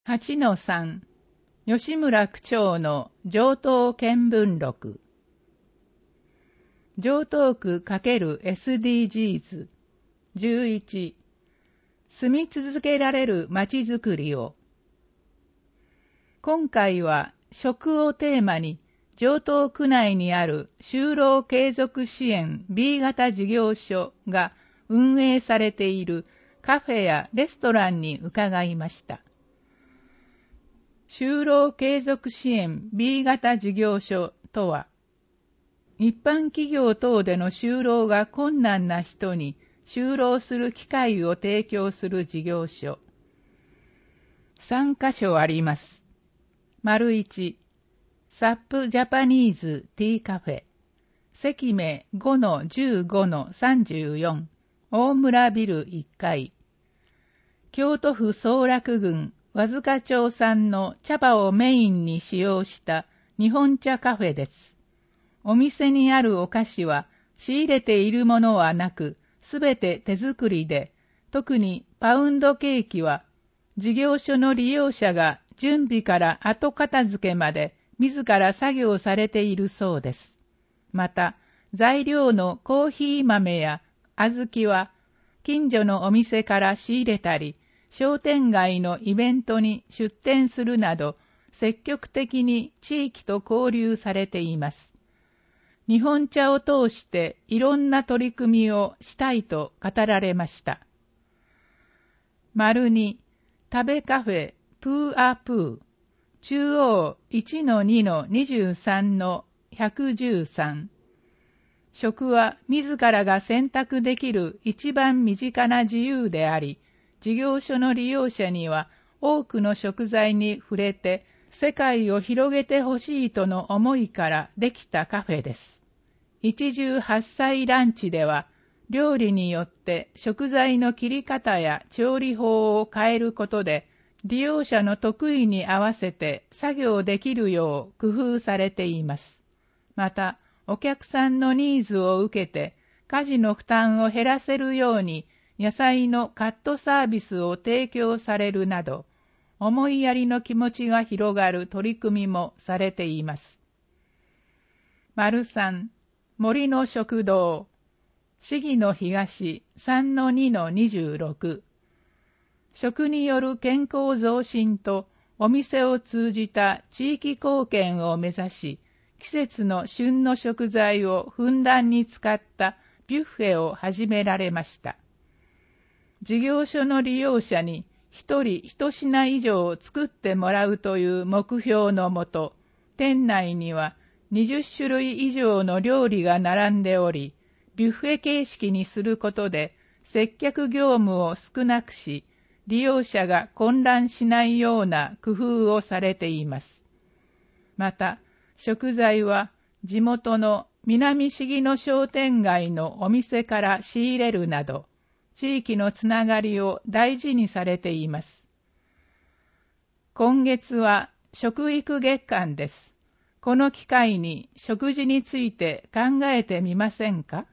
8-3 吉村区長の城東見聞録城東区×SDGs 11住み続けられるまちづくりを。今回は食をテーマに城東区内にある就労継続支援 B 型事業所が運営されているカフェやレストランに伺いました。就労継続支援 B 型事業所とは、一般企業等での就労が困難な人に就労する機会を提供する事業所。3カ所あります。1、サップジャパニーズティーカフェ、席名 5-15-34、大村ビル1階。京都府総楽郡和塚町産の茶葉をメインに使用した日本茶カフェです。お店にあるお菓子は仕入れているものはなく、すべて手作りで、特にパウンドケーキは事業所の利用者が準備から後片付けまで自ら作業されているそうです。また、材料のコーヒー豆や小豆は近所のお店から仕入れたり、商店街のイベントに出店するなど、積極的に地域と交流されています。日本茶を通していろんな取り組みをしたいと語られました。2、食べカフェプーアプー、中央 1-2-23-113。食は自らが選択できる一番身近な自由であり、事業所の利用者には多くの食材に触れて世界を広げてほしいとの思いからできたカフェです。一汁八菜ランチでは料理によって食材の切り方や調理法を変えることで利用者の得意に合わせて作業できるよう工夫されています。また、お客さんのニーズを受けて家事の負担を減らせるように野菜のカットサービスを提供されるなど、思いやりの気持ちが広がる取り組みもされています。3、森の食堂、市議の東 3-2-26。食による健康増進とお店を通じた地域貢献を目指し、季節の旬の食材をふんだんに使ったビュッフェを始められました。事業所の利用者に一人一品以上を作ってもらうという目標のもと、店内には20種類以上の料理が並んでおり、ビュッフェ形式にすることで接客業務を少なくし、利用者が混乱しないような工夫をされています。また、食材は地元の南市野商店街のお店から仕入れるなど、地域のつながりを大事にされています。今月は食育月間です。この機会に食事について考えてみませんか？